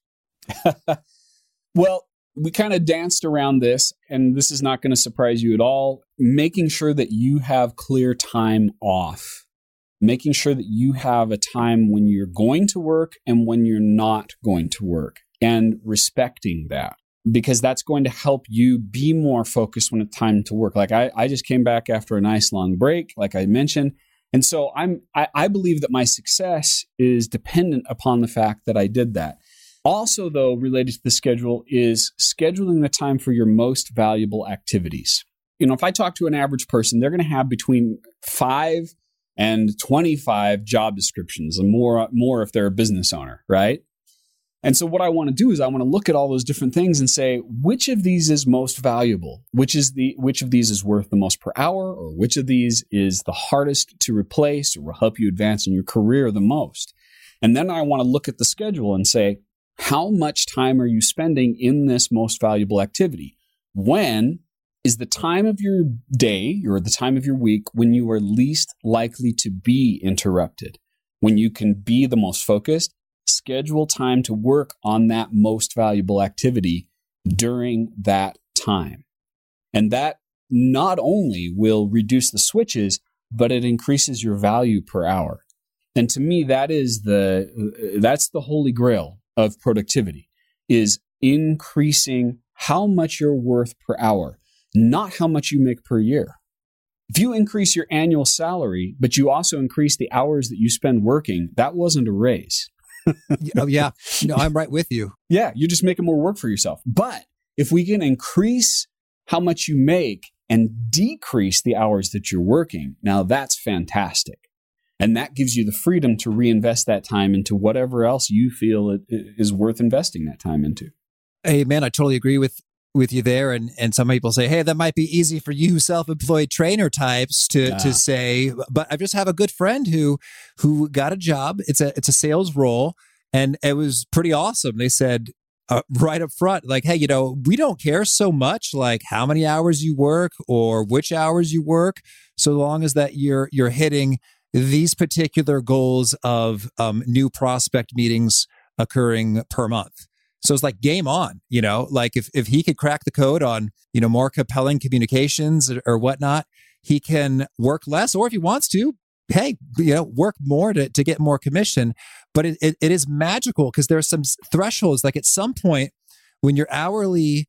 Well, we kind of danced around this, and this is not going to surprise you at all. Making sure that you have clear time off. Making sure that you have a time when you're going to work and when you're not going to work, and respecting that, because that's going to help you be more focused when it's time to work. Like I, I just came back after a nice long break, like I mentioned. And so I'm, I, I believe that my success is dependent upon the fact that I did that. Also, though, related to the schedule is scheduling the time for your most valuable activities. You know, if I talk to an average person, they're going to have between five and twenty-five job descriptions, and more, more if they're a business owner, right? And so what I want to do is I want to look at all those different things and say, which of these is most valuable? Which is the which of these is worth the most per hour? Or which of these is the hardest to replace or will help you advance in your career the most? And then I want to look at the schedule and say, how much time are you spending in this most valuable activity? When is the time of your day or the time of your week when you are least likely to be interrupted? When you can be the most focused? Schedule time to work on that most valuable activity during that time. And that not only will reduce the switches, but it increases your value per hour. And to me, that is the, that's the holy grail of productivity, is increasing how much you're worth per hour, not how much you make per year. If you increase your annual salary, but you also increase the hours that you spend working, that wasn't a raise. Oh, yeah. No, I'm right with you. Yeah, you're just making more work for yourself. But if we can increase how much you make and decrease the hours that you're working, now that's fantastic. And that gives you the freedom to reinvest that time into whatever else you feel it is worth investing that time into. Hey, man, I totally agree with with you there. And and some people say, hey, that might be easy for you self-employed trainer types to yeah. to say. But I just have a good friend who who got a job. It's a it's a sales role, and it was pretty awesome. They said uh, right up front, like, hey, you know, we don't care so much like how many hours you work or which hours you work, so long as that you're you're hitting these particular goals of um, new prospect meetings occurring per month. So it's like game on, you know, like if, if he could crack the code on, you know, more compelling communications or, or whatnot, he can work less, or if he wants to, hey, you know, work more to, to get more commission. But it, it, it is magical because there are some thresholds. Like at some point when your hourly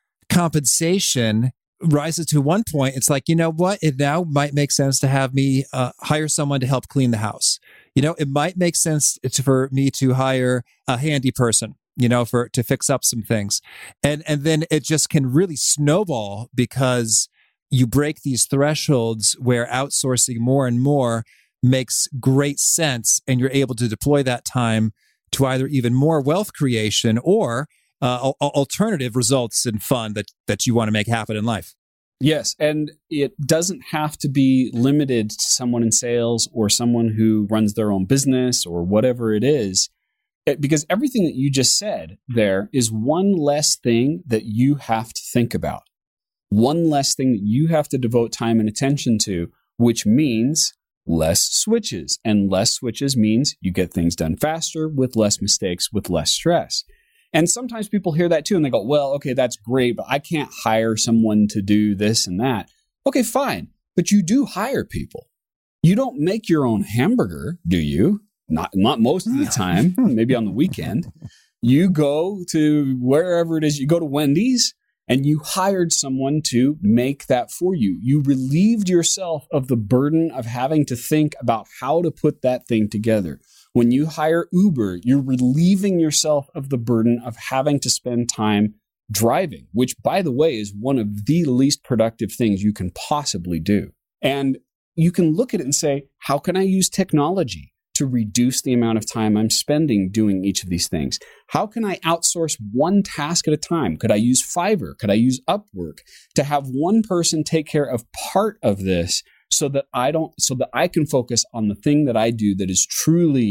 compensation rises to one point, it's like, you know what, it now might make sense to have me uh, hire someone to help clean the house. You know, it might make sense to, for me to hire a handy person, you know, for to fix up some things. And and then it just can really snowball because you break these thresholds where outsourcing more and more makes great sense, and you're able to deploy that time to either even more wealth creation or Uh, alternative results and fun that, that you want to make happen in life. Yes. And it doesn't have to be limited to someone in sales or someone who runs their own business or whatever it is, it, because everything that you just said there is one less thing that you have to think about, one less thing that you have to devote time and attention to, which means less switches. And less switches means you get things done faster with less mistakes, with less stress. And sometimes people hear that too, and they go, well, okay, that's great, but I can't hire someone to do this and that. Okay, fine. But you do hire people. You don't make your own hamburger, do you? Not, not most of the time, maybe on the weekend. You go to wherever it is, you go to Wendy's, and you hired someone to make that for you. You relieved yourself of the burden of having to think about how to put that thing together. When you hire Uber, you're relieving yourself of the burden of having to spend time driving, which, by the way, is one of the least productive things you can possibly do. And you can look at it and say, how can I use technology to reduce the amount of time I'm spending doing each of these things? How can I outsource one task at a time? Could I use Fiverr? Could I use Upwork to have one person take care of part of this so that I don't, so that I can focus on the thing that I do that is truly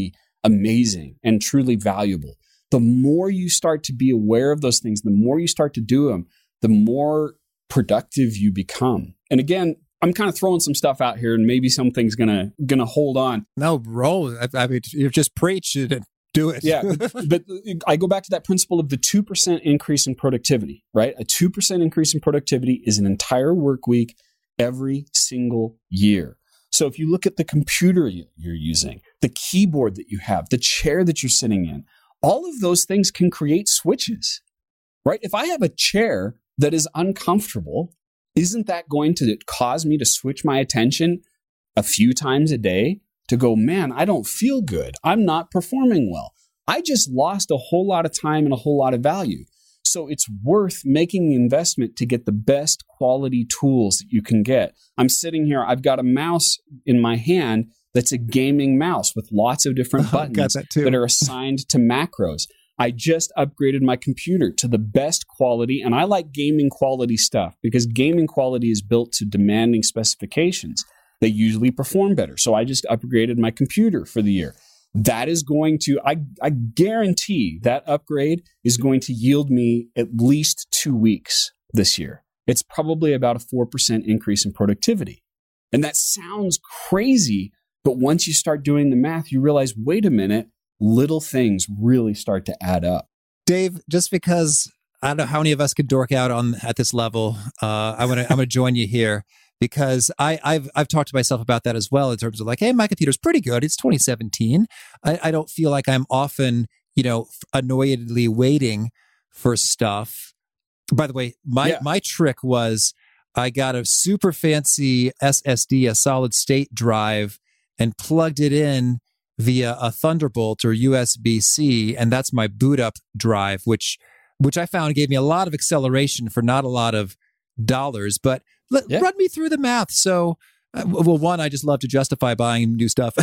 amazing and truly valuable. The more you start to be aware of those things, the more you start to do them, the more productive you become. And again, I'm kind of throwing some stuff out here, and maybe something's gonna gonna hold on. No, roll. I, I mean, you just preach it and do it. Yeah, but, but I go back to that principle of the two percent increase in productivity, right? A two percent increase in productivity is an entire work week every single year. So if you look at the computer you're using, the keyboard that you have, the chair that you're sitting in, all of those things can create switches, right? If I have a chair that is uncomfortable, isn't that going to cause me to switch my attention a few times a day to go, man, I don't feel good. I'm not performing well. I just lost a whole lot of time and a whole lot of value. So it's worth making the investment to get the best quality tools that you can get. I'm sitting here, I've got a mouse in my hand that's a gaming mouse with lots of different buttons that, that are assigned to macros. I just upgraded my computer to the best quality, and I like gaming quality stuff because gaming quality is built to demanding specifications. They usually perform better. So I just upgraded my computer for the year. That is going to, I, I guarantee that upgrade is going to yield me at least two weeks this year. It's probably about a four percent increase in productivity. And that sounds crazy, but once you start doing the math, you realize, wait a minute, little things really start to add up. Dave, just because I don't know how many of us could dork out on at this level, uh, I'm gonna I'm gonna join you here. Because I, I've I've talked to myself about that as well in terms of like, hey, my computer's pretty good. It's twenty seventeen. I, I don't feel like I'm often, you know, annoyedly waiting for stuff. By the way, my yeah. my trick was I got a super fancy S S D, a solid state drive, and plugged it in via a Thunderbolt or U S B C, and that's my boot up drive, which which I found gave me a lot of acceleration for not a lot of dollars, but let, yeah. run me through the math. So, uh, well, one, I just love to justify buying new stuff,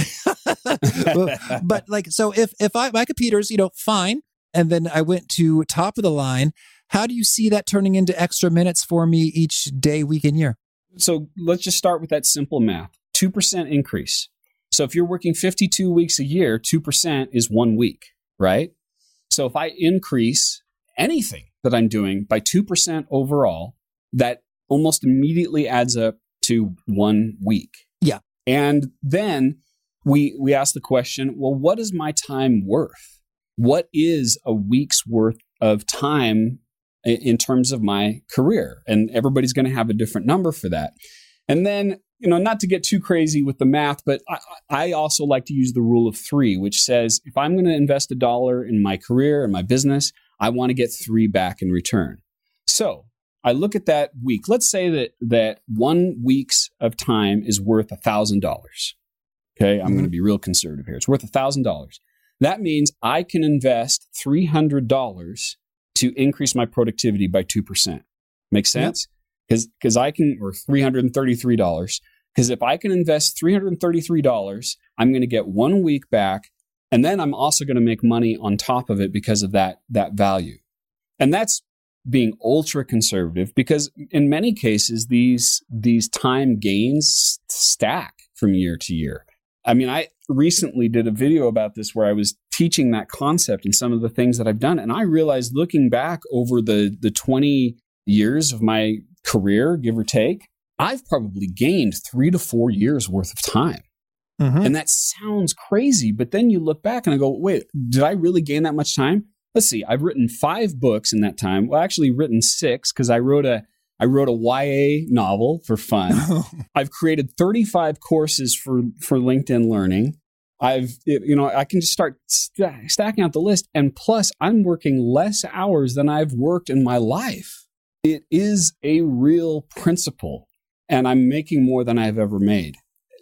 but, but like, so if if I my computer's, you know, fine, and then I went to top of the line, how do you see that turning into extra minutes for me each day, week, and year? So let's just start with that simple math: two percent increase. So if you're working fifty-two weeks a year, two percent is one week, right? So if I increase anything that I'm doing by two percent overall, that almost immediately adds up to one week. Yeah. And then we we ask the question, well, what is my time worth? What is a week's worth of time in terms of my career? And everybody's going to have a different number for that. And then, you know, not to get too crazy with the math, but I, I also like to use the rule of three, which says if I'm going to invest a dollar in my career and my business, I want to get three back in return. So I look at that week. Let's say that that one week's of time is worth one thousand dollars. Okay, I'm mm-hmm. going to be real conservative here. It's worth one thousand dollars. That means I can invest three hundred dollars to increase my productivity by two percent. Make sense? Because yep. because I can, or three hundred thirty-three dollars. Because if I can invest three hundred thirty-three dollars, I'm going to get one week back. And then I'm also going to make money on top of it because of that, that value. And that's being ultra conservative, because in many cases, these, these time gains stack from year to year. I mean, I recently did a video about this where I was teaching that concept and some of the things that I've done. And I realized looking back over the, the twenty years of my career, give or take, I've probably gained three to four years worth of time. Mm-hmm. And that sounds crazy. But then you look back and I go, wait, did I really gain that much time? Let's see. I've written five books in that time. Well, actually written six, because I wrote a I wrote a Y A novel for fun. I've created thirty-five courses for, for LinkedIn Learning. I've, you know, I can just start st- stacking out the list. And plus, I'm working less hours than I've worked in my life. It is a real principle, and I'm making more than I've ever made.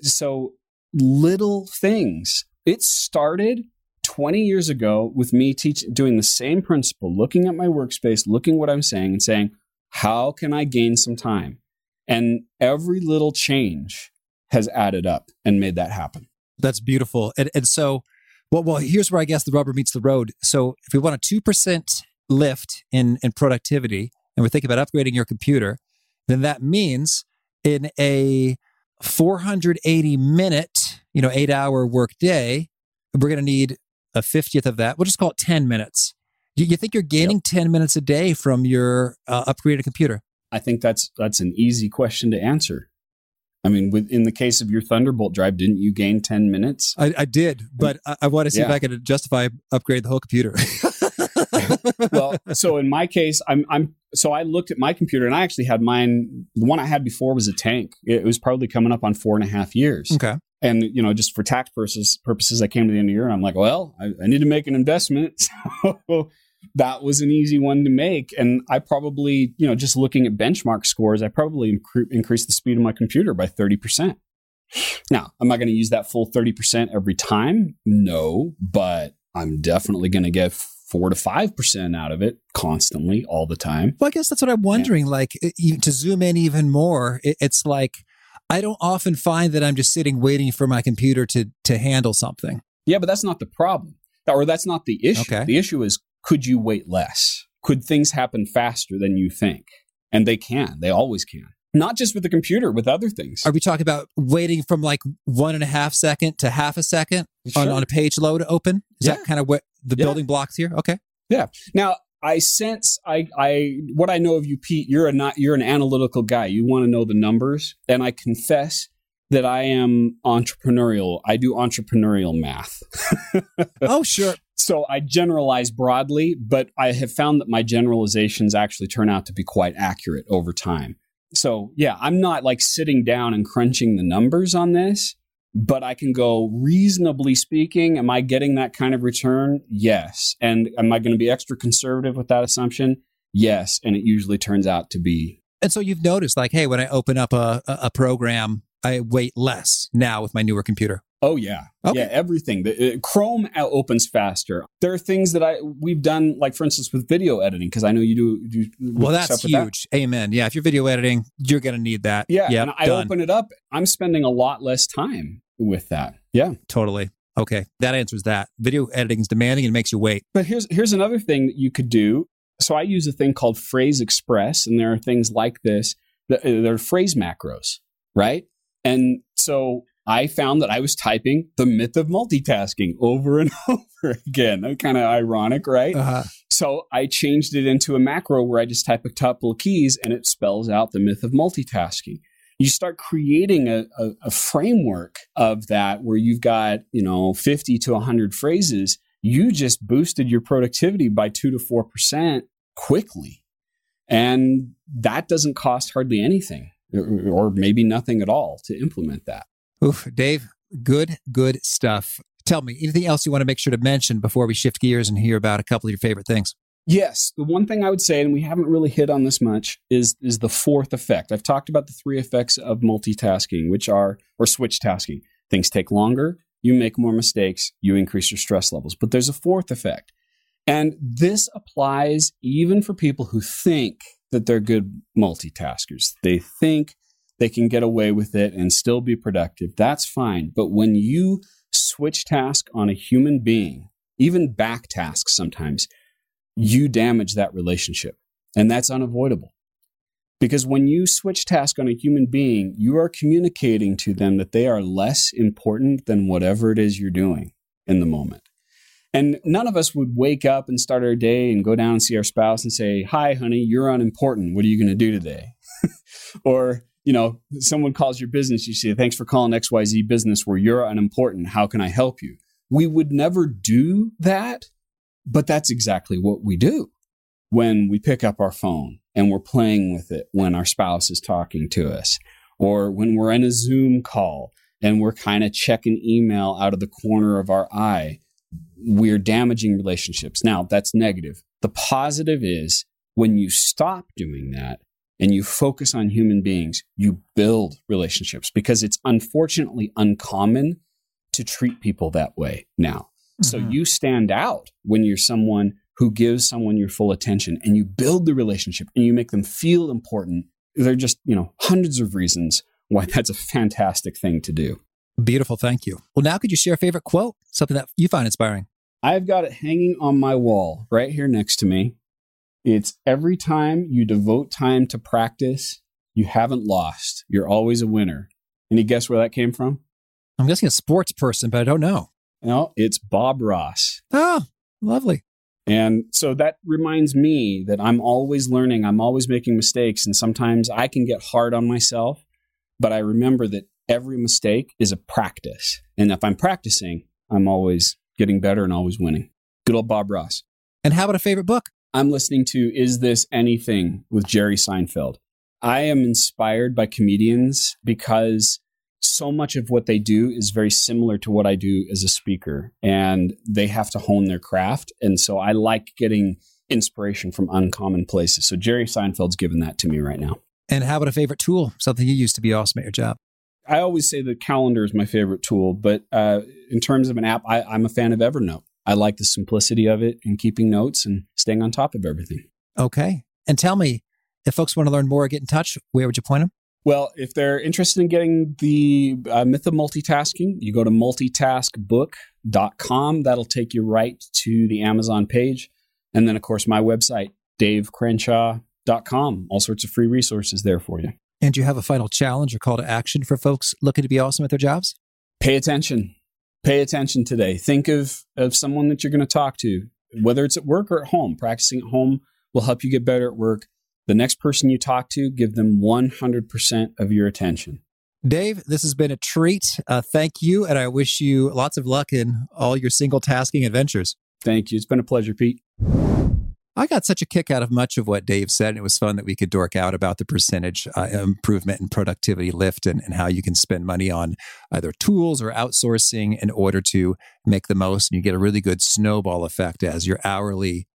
So little things. It started twenty years ago with me teach, doing the same principle, looking at my workspace, looking at what I'm saying and saying, how can I gain some time? And every little change has added up and made that happen. That's beautiful. And, and so, well, well, here's where I guess the rubber meets the road. So if we want a two percent lift in, in productivity, and we're thinking about upgrading your computer, then that means in a four hundred eighty minute, you know, eight hour work day, we're going to need a fiftieth of that. We'll just call it ten minutes. Do you think you're gaining yep. ten minutes a day from your uh, upgraded computer? I think that's that's an easy question to answer. I mean, with, in the case of your Thunderbolt drive, didn't you gain ten minutes? I, I did, but I, I want to see yeah. if I could justify upgrade the whole computer. Well, so in my case, I'm I'm so I looked at my computer and I actually had mine. The one I had before was a tank. It was probably coming up on four and a half years. Okay. And, you know, just for tax purposes, purposes, I came to the end of the year and I'm like, well, I, I need to make an investment. So that was an easy one to make. And I probably, you know, just looking at benchmark scores, I probably inc- increased the speed of my computer by thirty percent. Now, am I going to use that full thirty percent every time? No, but I'm definitely going to get four to five percent out of it constantly all the time. Well, I guess that's what I'm wondering. Yeah. Like it, to zoom in even more, it, it's like, I don't often find that I'm just sitting waiting for my computer to to handle something. Yeah, but that's not the problem. Or that's not the issue. Okay. The issue is, could you wait less? Could things happen faster than you think? And they can. They always can. Not just with the computer, with other things. Are we talking about waiting from like one and a half second to half a second sure. on, on a page load open? Is yeah. that kind of what the yeah. building blocks here? Okay. Yeah. Now, I sense I I what I know of you, Pete. You're a not you're an analytical guy. You want to know the numbers, and I confess that I am entrepreneurial. I do entrepreneurial math. Oh, sure. So I generalize broadly, but I have found that my generalizations actually turn out to be quite accurate over time. So yeah, I'm not like sitting down and crunching the numbers on this, but I can go, reasonably speaking, am I getting that kind of return? Yes. And am I going to be extra conservative with that assumption? Yes. And it usually turns out to be. And so you've noticed like, hey, when I open up a, a program, I wait less now with my newer computer. Oh, yeah. Okay. Yeah, everything. The, uh, Chrome opens faster. There are things that I we've done, like, for instance, with video editing, because I know you do. do well, that's huge. That. Amen. Yeah, if you're video editing, you're going to need that. Yeah, yep, and I done. open it up. I'm spending a lot less time with that. Yeah. Totally. Okay, that answers that. Video editing is demanding and makes you wait. But here's here's another thing that you could do. So I use a thing called Phrase Express, and there are things like this. That, uh, there are phrase macros, right? And so I found that I was typing the myth of multitasking over and over again. Kind of ironic, right? Uh-huh. So I changed it into a macro where I just type a couple of keys and it spells out the myth of multitasking. You start creating a, a, a framework of that where you've got, you know, fifty to one hundred phrases. You just boosted your productivity by two to four percent quickly. And that doesn't cost hardly anything, or, or maybe nothing at all to implement that. Oof, Dave, good, good stuff. Tell me, anything else you want to make sure to mention before we shift gears and hear about a couple of your favorite things? Yes. The one thing I would say, and we haven't really hit on this much, is, is the fourth effect. I've talked about the three effects of multitasking, which are, or switch tasking. Things take longer, you make more mistakes, you increase your stress levels. But there's a fourth effect. And this applies even for people who think that they're good multitaskers. They think they can get away with it and still be productive. That's fine. But when you switch task on a human being, even back tasks sometimes, you damage that relationship. And that's unavoidable. Because when you switch task on a human being, you are communicating to them that they are less important than whatever it is you're doing in the moment. And none of us would wake up and start our day and go down and see our spouse and say, "Hi, honey, you're unimportant. What are you going to do today?" Or, you know, someone calls your business, you say, "Thanks for calling X Y Z business where you're unimportant. How can I help you?" We would never do that, but that's exactly what we do when we pick up our phone and we're playing with it when our spouse is talking to us, or when we're in a Zoom call and we're kind of checking email out of the corner of our eye. We're damaging relationships. Now, that's negative. The positive is when you stop doing that and you focus on human beings, you build relationships, because it's unfortunately uncommon to treat people that way now. Mm-hmm. So you stand out when you're someone who gives someone your full attention and you build the relationship and you make them feel important. There are just, you know, hundreds of reasons why that's a fantastic thing to do. Beautiful. Thank you. Well, now could you share a favorite quote? Something that you find inspiring. I've got it hanging on my wall right here next to me. It's every time you devote time to practice, you haven't lost. You're always a winner. Any guess where that came from? I'm guessing a sports person, but I don't know. No, it's Bob Ross. Oh, lovely. And so that reminds me that I'm always learning. I'm always making mistakes. And sometimes I can get hard on myself, but I remember that every mistake is a practice. And if I'm practicing, I'm always getting better and always winning. Good old Bob Ross. And how about a favorite book? I'm listening to Is This Anything with Jerry Seinfeld. I am inspired by comedians because so much of what they do is very similar to what I do as a speaker, and they have to hone their craft. And so I like getting inspiration from uncommon places. So Jerry Seinfeld's given that to me right now. And how about a favorite tool? Something you use to be awesome at your job? I always say the calendar is my favorite tool, but uh, in terms of an app, I, I'm a fan of Evernote. I like the simplicity of it and keeping notes and staying on top of everything. Okay. And tell me, if folks want to learn more or get in touch, where would you point them? Well, if they're interested in getting the uh, Myth of Multitasking, you go to multitask book dot com. That'll take you right to the Amazon page. And then, of course, my website, dave crenshaw dot com. All sorts of free resources there for you. And do you have a final challenge or call to action for folks looking to be awesome at their jobs? Pay attention. Pay attention today. Think of, of someone that you're going to talk to, whether it's at work or at home. Practicing at home will help you get better at work. The next person you talk to, give them one hundred percent of your attention. Dave, this has been a treat. Uh, thank you. And I wish you lots of luck in all your single tasking adventures. Thank you. It's been a pleasure, Pete. I got such a kick out of much of what Dave said. And it was fun that we could dork out about the percentage uh, improvement and productivity lift and, and how you can spend money on either tools or outsourcing in order to make the most. And you get a really good snowball effect as your hourly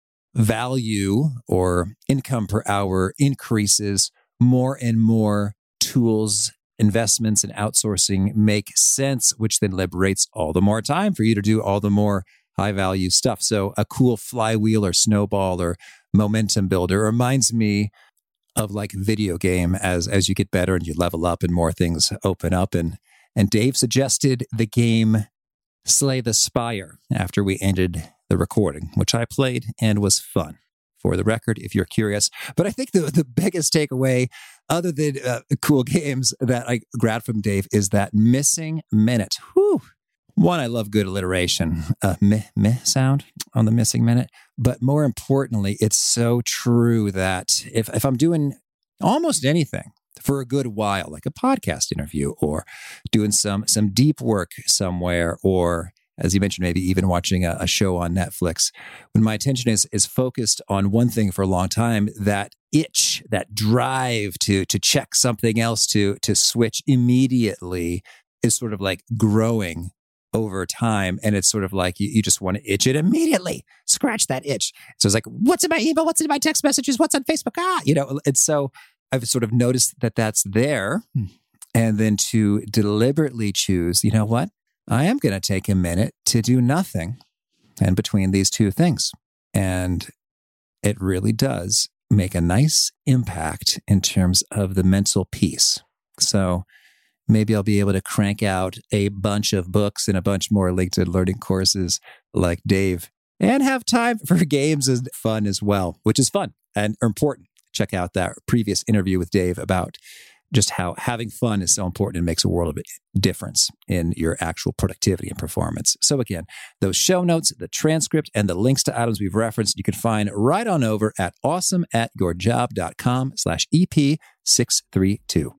value or income per hour increases. More and more tools, investments, and outsourcing make sense, which then liberates all the more time for you to do all the more high value stuff. So a cool flywheel or snowball or momentum builder reminds me of like video game as as you get better and you level up and more things open up. And and Dave suggested the game Slay the Spire after we ended the recording, which I played and was fun. For the record, if you're curious. But I think the, the biggest takeaway, other than uh, cool games that I grabbed from Dave, is that missing minute. Whew. One, I love good alliteration, uh, meh, meh sound on the missing minute. But more importantly, it's so true that if, if I'm doing almost anything for a good while, like a podcast interview or doing some some deep work somewhere, or as you mentioned, maybe even watching a, a show on Netflix, when my attention is is focused on one thing for a long time, that itch, that drive to to check something else, to to switch immediately is sort of like growing over time. And it's sort of like you, you just want to itch it immediately, scratch that itch. So it's like, what's in my email? What's in my text messages? What's on Facebook? Ah, you know, and so I've sort of noticed that that's there. And then to deliberately choose, you know what? I am going to take a minute to do nothing in between these two things. And it really does make a nice impact in terms of the mental peace. So maybe I'll be able to crank out a bunch of books and a bunch more LinkedIn learning courses like Dave and have time for games and fun as well, which is fun and important. Check out that previous interview with Dave about just how having fun is so important and makes a world of difference in your actual productivity and performance. So again, those show notes, the transcript, and the links to items we've referenced, you can find right on over at awesome at your job dot com slash E P six thirty-two.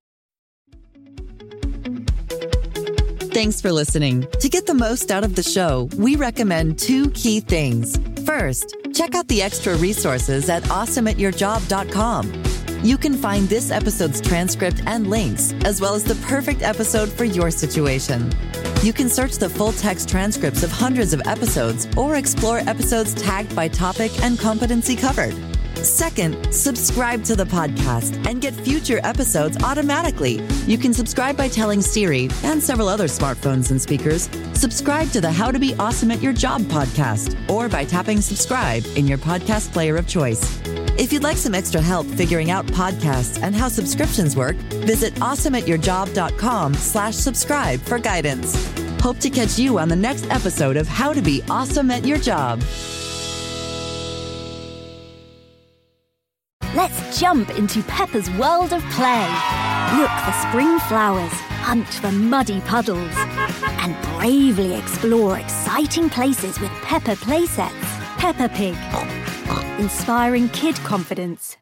Thanks for listening. To get the most out of the show, we recommend two key things. First, check out the extra resources at awesome at your job dot com. You can find this episode's transcript and links, as well as the perfect episode for your situation. You can search the full text transcripts of hundreds of episodes or explore episodes tagged by topic and competency covered. Second, subscribe to the podcast and get future episodes automatically. You can subscribe by telling Siri and several other smartphones and speakers, subscribe to the How to Be Awesome at Your Job podcast, or by tapping subscribe in your podcast player of choice. If you'd like some extra help figuring out podcasts and how subscriptions work, visit awesome at your job dot com slash subscribe for guidance. Hope to catch you on the next episode of How to Be Awesome at Your Job. Let's jump into Peppa's world of play. Look for spring flowers, hunt for muddy puddles, and bravely explore exciting places with Peppa Playsets. Peppa Pig. Inspiring kid confidence.